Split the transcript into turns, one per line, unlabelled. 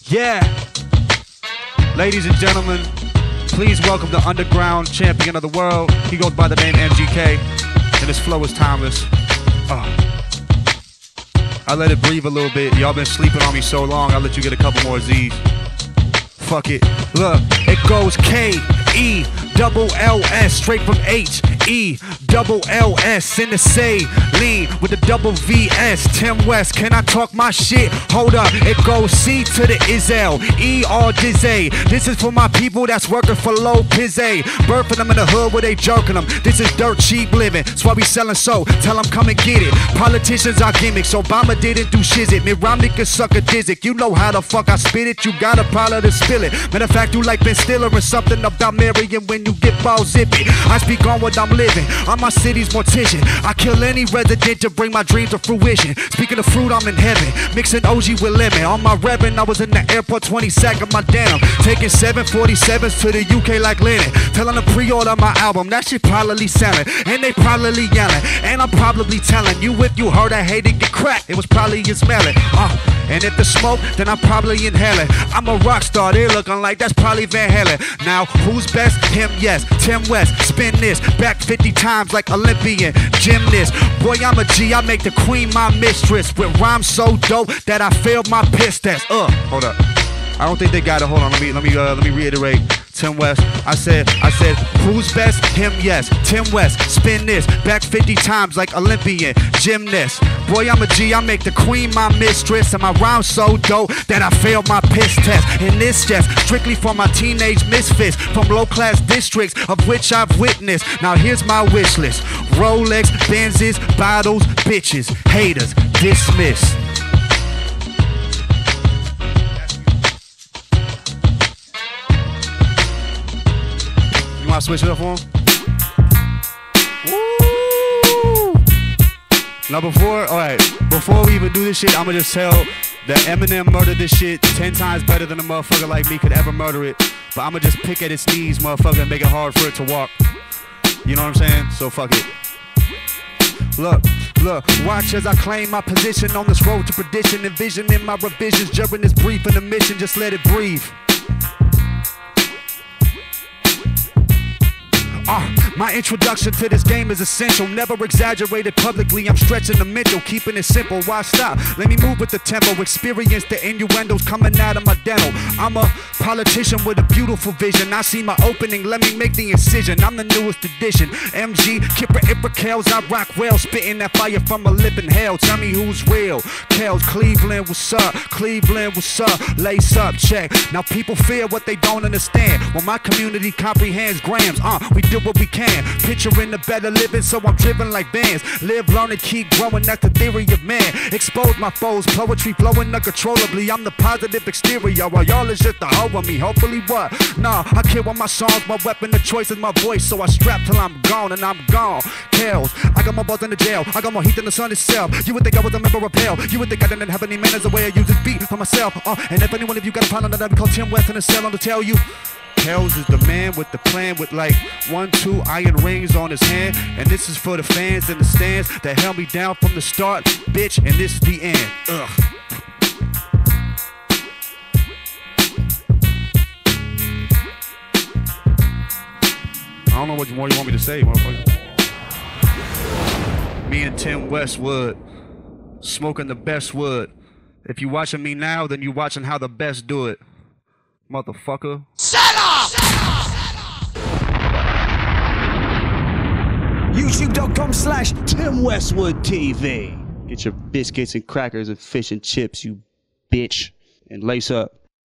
Yeah. Ladies and gentlemen, please welcome the underground champion of the world. He goes by the name MGK, and his flow is timeless. I let it breathe a little bit. Y'all been sleeping on me so long, I'll let you get a couple more Z's. Fuck it. Look, it goes K-E-double-L-S, straight from H-E-double-L-S in the say, lean with the double V-S. Tim West, can I talk my shit? Hold up, it goes C to the Izzel, E-R-Dizzy. This is for my people that's working for low pizzy. Birthing them in the hood where they jerking them. This is dirt cheap living, that's why we selling so. Tell them come and get it. Politicians are gimmicks, Obama didn't do shizit. Me Romney can suck a dizzick. You know how the fuck I spit it, you got a problem to spill it. Matter of fact, you like Ben Stiller and something about marrying when you get ball zippy. I speak on what I'm living, I'm my city's mortician. I kill any resident to bring my dreams to fruition. Speaking of fruit, I'm in heaven, mixing OG with lemon. On my revving, I was in the airport 20 sack of my denim. Taking 747s to the UK like Lennon. Telling them pre-order my album, that shit probably selling. And they probably yelling, and I'm probably telling you if you heard I hated get cracked, it was probably your smelling. And if the smoke, then I'm probably inhaling. I'm a rock star, they looking like that's probably Van Halen. Now, who's best? Him, yes. Tim West, spin this, back 50 times like Olympian gymnast. Boy, I'm a G, I make the queen my mistress. With rhymes so dope that I failed my piss test. Hold up. I don't think they got it. Hold on, let me reiterate. Tim West, I said, who's best? Him, yes. Tim West, spin this, back 50 times like Olympian gymnast. Boy, I'm a G, I make the queen my mistress. And my rhymes so dope that I failed my piss test. And this just strictly for my teenage misfits from low-class districts of which I've witnessed. Now here's my wish list. Rolex, Benzes, bottles, bitches, haters, dismiss. I switch it up for him. Woo! Now before we even do this shit, I'ma just tell that Eminem murdered this shit 10 times better than a motherfucker like me could ever murder it. But I'ma just pick at its knees, motherfucker, and make it hard for it to walk. You know what I'm saying? So fuck it. Look, watch as I claim my position on this road to perdition. Envisioning my revisions during this brief intermission. Just let it breathe. My introduction to this game is essential. Never exaggerated publicly, I'm stretching the mental, keeping it simple. Why stop? Let me move with the tempo. Experience the innuendos coming out of my dental. I'm a politician with a beautiful vision. I see my opening, let me make the incision. I'm the newest edition. MG, Kipper, Kels, I rock well. Spitting that fire from a lip in hell. Tell me who's real. Kels, Cleveland, what's up? Cleveland, what's up? Lace up, check. Now people fear what they don't understand. Well, my community comprehends grams. We do what we can. Picturing the better living, so I'm driven like bands. Live, learn, and keep growing, that's the theory of man. Expose my foes, poetry flowing uncontrollably. I'm the positive exterior, while y'all is just the hoe of me. Hopefully what? Nah, I kill with my songs, my weapon of choice is my voice. So I strap till I'm gone, and I'm gone. Kels, I got more balls in the jail, I got more heat than the sun itself. You would think I was a member of hell. You would think I didn't have any manners, the way I use this beat for myself. And if anyone of you got a problem that I call Tim West in the cell, I'm to tell you, Kels is the man with the plan with like 1, 2 iron rings on his hand. And this is for the fans in the stands that held me down from the start, bitch, and this is the end. I don't know what more you want me to say, motherfucker. Me and Tim Westwood, smoking the best wood. If you watching me now, then you watching how the best do it. Motherfucker.
Shut up! YouTube.com/Tim Westwood TV.
Get your biscuits and crackers and fish and chips, you bitch, and lace up.